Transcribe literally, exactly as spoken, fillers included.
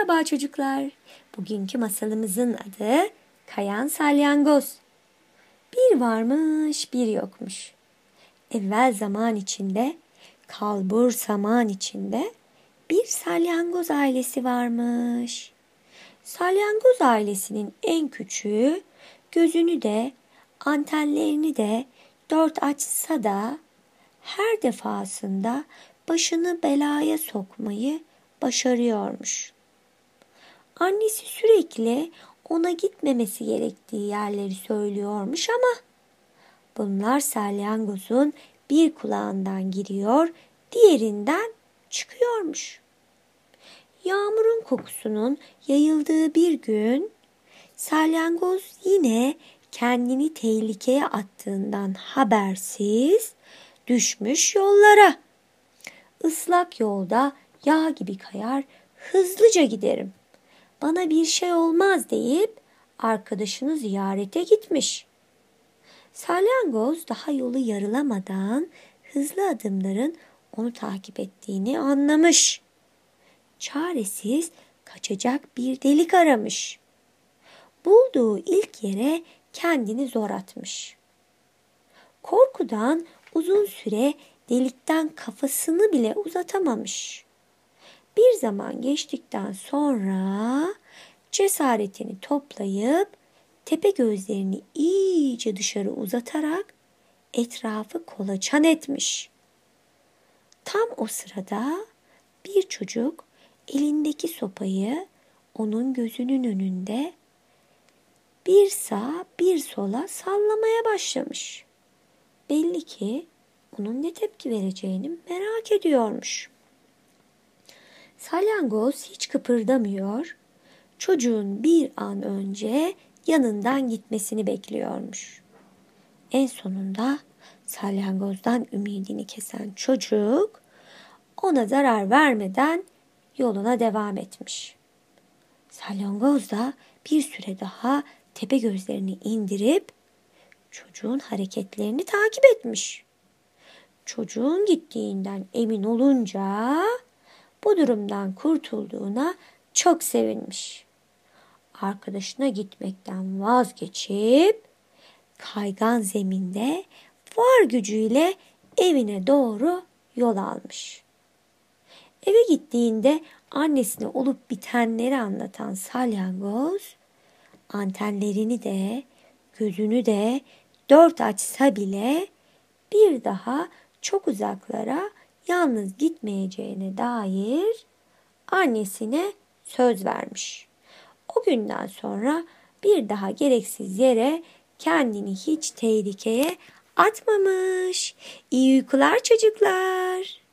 Merhaba çocuklar. Bugünkü masalımızın adı Kayan Salyangoz. Bir varmış, bir yokmuş. Evvel zaman içinde, kalbur saman içinde bir salyangoz ailesi varmış. Salyangoz ailesinin en küçüğü gözünü de, antenlerini de dört açsa da her defasında başını belaya sokmayı başarıyormuş. Annesi sürekli ona gitmemesi gerektiği yerleri söylüyormuş ama bunlar salyangozun bir kulağından giriyor, diğerinden çıkıyormuş. Yağmurun kokusunun yayıldığı bir gün salyangoz yine kendini tehlikeye attığından habersiz düşmüş yollara. Islak yolda yağ gibi kayar, hızlıca giderim. Bana bir şey olmaz deyip arkadaşını ziyarete gitmiş. Salyangoz daha yolu yarılamadan hızlı adımların onu takip ettiğini anlamış. Çaresiz kaçacak bir delik aramış. Bulduğu ilk yere kendini zor atmış. Korkudan uzun süre delikten kafasını bile uzatamamış. Bir zaman geçtikten sonra cesaretini toplayıp tepe gözlerini iyice dışarı uzatarak etrafı kolaçan etmiş. Tam o sırada bir çocuk elindeki sopayı onun gözünün önünde bir sağa bir sola sallamaya başlamış. Belli ki onun ne tepki vereceğini merak ediyormuş. Salyangoz hiç kıpırdamıyor, çocuğun bir an önce yanından gitmesini bekliyormuş. En sonunda salyangozdan ümidini kesen çocuk ona zarar vermeden yoluna devam etmiş. Salyangoz da bir süre daha tepe gözlerini indirip çocuğun hareketlerini takip etmiş. Çocuğun gittiğinden emin olunca bu durumdan kurtulduğuna çok sevinmiş. Arkadaşına gitmekten vazgeçip kaygan zeminde var gücüyle evine doğru yol almış. Eve gittiğinde annesine olup bitenleri anlatan salyangoz antenlerini de gözünü de dört açsa bile bir daha çok uzaklara yalnız gitmeyeceğine dair annesine söz vermiş. O günden sonra bir daha gereksiz yere kendini hiç tehlikeye atmamış. İyi uykular çocuklar.